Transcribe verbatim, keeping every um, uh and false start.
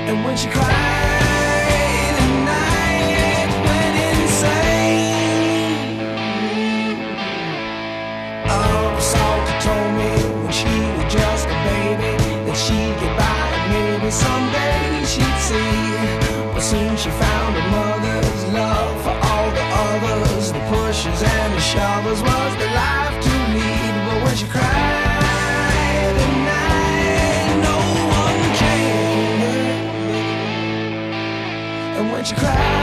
And when she cried at night, went insane. Oh, Salty told me when she was just a baby that she'd get by and maybe someday she'd see. But soon she found her mother's love for all the others. The pushes and the shovels was the life to lead. But when she cried at night, no one came. And when she cried